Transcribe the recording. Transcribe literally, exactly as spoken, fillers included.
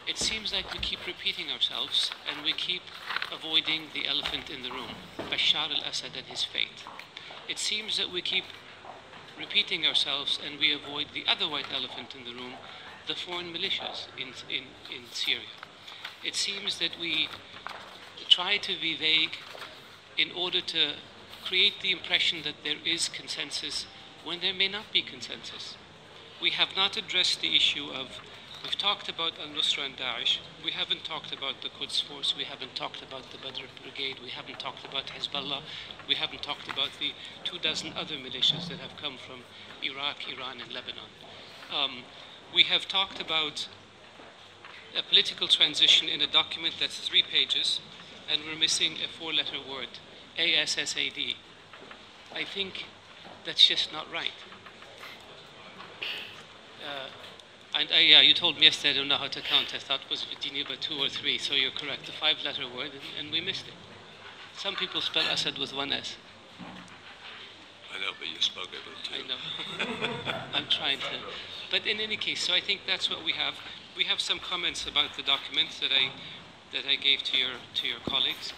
It seems like we keep repeating ourselves and we keep avoiding the elephant in the room, Bashar al-Assad and his fate. It seems that we keep repeating ourselves and we avoid the other white elephant in the room, the foreign militias in, in, in Syria. It seems that we try to be vague in order to create the impression that there is consensus when there may not be consensus. We have not addressed the issue of, we've talked about al-Nusra and Daesh, we haven't talked about the Quds Force, we haven't talked about the Badr Brigade, we haven't talked about Hezbollah, we haven't talked about the two dozen other militias that have come from Iraq, Iran, and Lebanon. Um, we have talked about a political transition in a document that's three pages, and we're missing a four-letter word, A S S A D. I think that's just not right. Uh, and uh, yeah, you told me yesterday I don't know how to count. I thought it was Geneva two or three, so you're correct. The five-letter word, and, and we missed it. Some people spell Assad with one S. I know, but you spoke it with two. I know. I'm trying to. But in any case, so I think that's what we have. We have some comments about the document that I that I gave to your to your colleagues.